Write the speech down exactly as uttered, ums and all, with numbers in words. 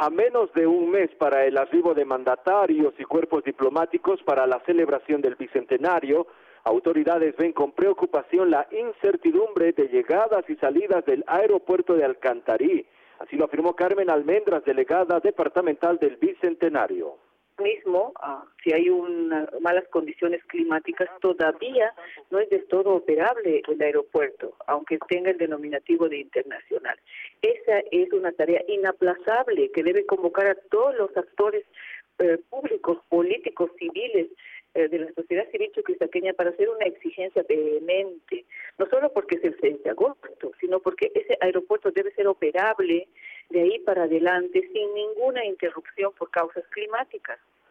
A menos de un mes para el arribo de mandatarios y cuerpos diplomáticos para la celebración del Bicentenario, autoridades ven con preocupación la incertidumbre de llegadas y salidas del aeropuerto de Alcantarí. Así lo afirmó Carmen Almendras, delegada departamental del Bicentenario. Mismo, uh, si hay una, malas condiciones climáticas, todavía no es del todo operable el aeropuerto, aunque tenga el denominativo de internacional. Esa es una tarea inaplazable que debe convocar a todos los actores eh, públicos, políticos, civiles, eh, de la sociedad civil chuquisaqueña para hacer una exigencia vehemente, no solo porque es el seis de agosto, sino porque ese aeropuerto debe ser operable de ahí para adelante sin ninguna interrupción por causas climáticas.